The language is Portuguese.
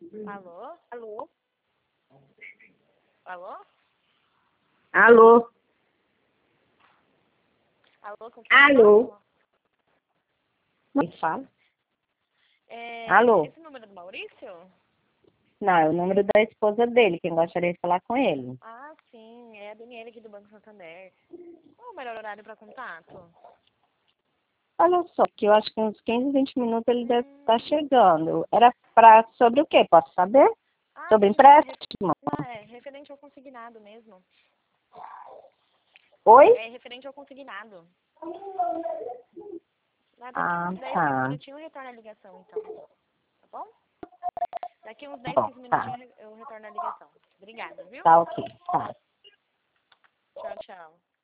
Alô? Alô? Alô? Alô? Alô, com quem eu Alô? falo? Quem fala? Alô? Esse número é do Maurício? Não, é o número da esposa dele, quem gostaria de falar com ele. Ah, sim, é a Daniela aqui do Banco Santander. Qual é o melhor horário para contato? Olha só, que eu acho que uns 15, 20 minutos ele deve estar chegando. Era sobre o quê? Posso saber? Ah, Sobre sim, empréstimo? não, é referente ao consignado mesmo. Oi? É referente ao consignado. Daqui Ah, uns 10, 15 tá. minutinhos eu retorno a ligação, então. Tá bom? Daqui uns Tá 10, bom, 15 tá. minutinhos eu retorno a ligação. Obrigada, viu? Tá ok, tá. Tchau, tchau.